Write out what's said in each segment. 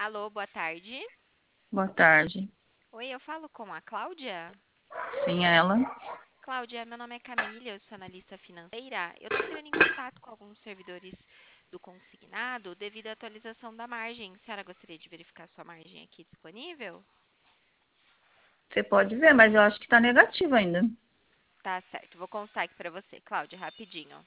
Alô, boa tarde. Boa tarde. Oi, eu falo com a Cláudia? Sim, ela. Cláudia, meu nome é Camila, eu sou analista financeira. Eu estou entrando em contato com alguns servidores do consignado devido à atualização da margem. A senhora gostaria de verificar sua margem aqui disponível? Você pode ver, mas eu acho que tá negativo ainda. Tá certo, vou constar aqui para você, Cláudia, rapidinho.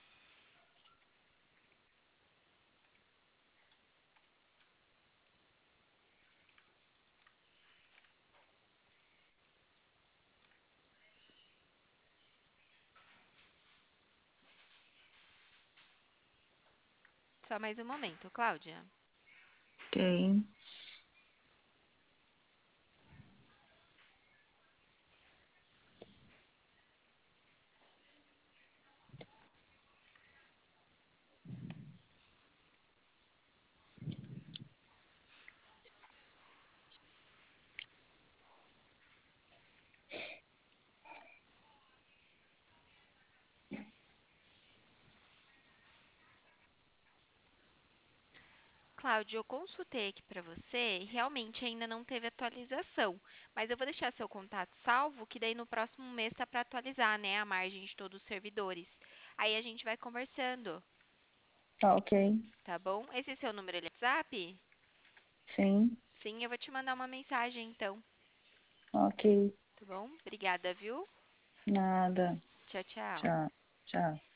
Só mais um momento, Cláudia. Ok. Cláudio, eu consultei aqui para você e realmente ainda não teve atualização, mas eu vou deixar seu contato salvo, que daí no próximo mês está para atualizar, né, a margem de todos os servidores. Aí a gente vai conversando, Tá ok. tá bom? Esse é seu número de WhatsApp? Sim. Sim, eu vou te mandar uma mensagem então, Ok. tá bom? Obrigada, viu? Nada. Tchau, tchau. Tchau. Tchau.